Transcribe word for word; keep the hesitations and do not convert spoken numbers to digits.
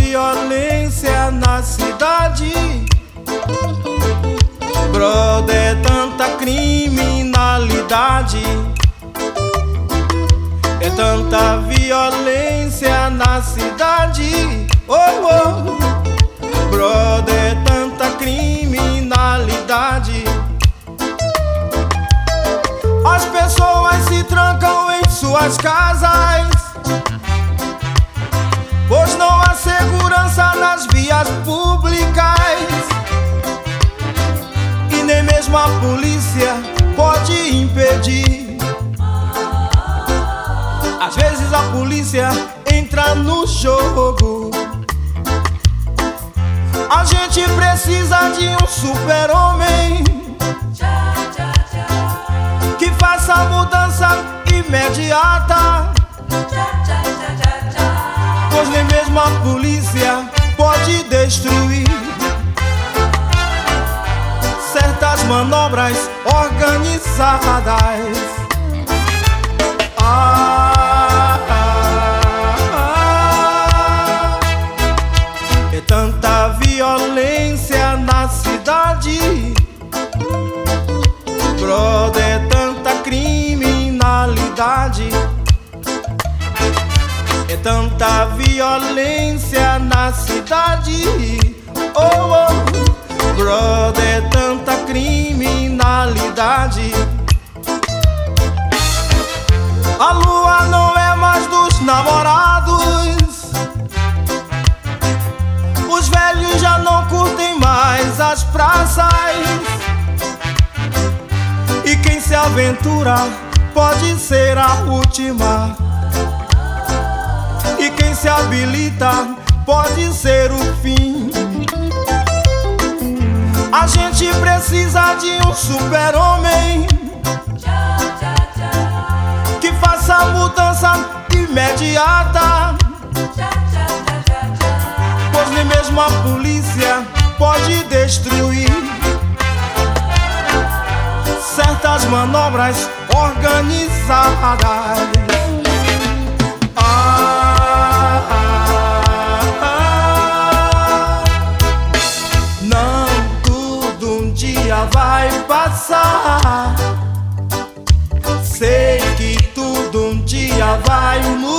violência na cidade, brother, é tanta criminalidade, é tanta violência na cidade, oh, oh, brother, é tanta criminalidade. As pessoas se trancam em suas casas, pois não há segurança nas vias públicas, e nem mesmo a polícia pode impedir. Às vezes a polícia entra no jogo. A gente precisa de um super-homem que faça a mudança imediata, pois nem mesmo a polícia pode destruir certas manobras organizadas. Ah, ah, ah, é tanta violência na cidade, brother, é tanta criminalidade, é tanta violência na cidade, oh, oh, brother, é tanta criminalidade. A lua não é mais dos namorados, os velhos já não curtem mais as praças, e quem se aventura pode ser a última, e quem se habilita pode ser o fim. A gente precisa de um super-homem que faça a mudança imediata, pois nem mesmo a polícia pode destruir certas manobras organizadas. Ah, ah, ah, não tudo um dia vai passar, sei que tudo um dia vai mudar.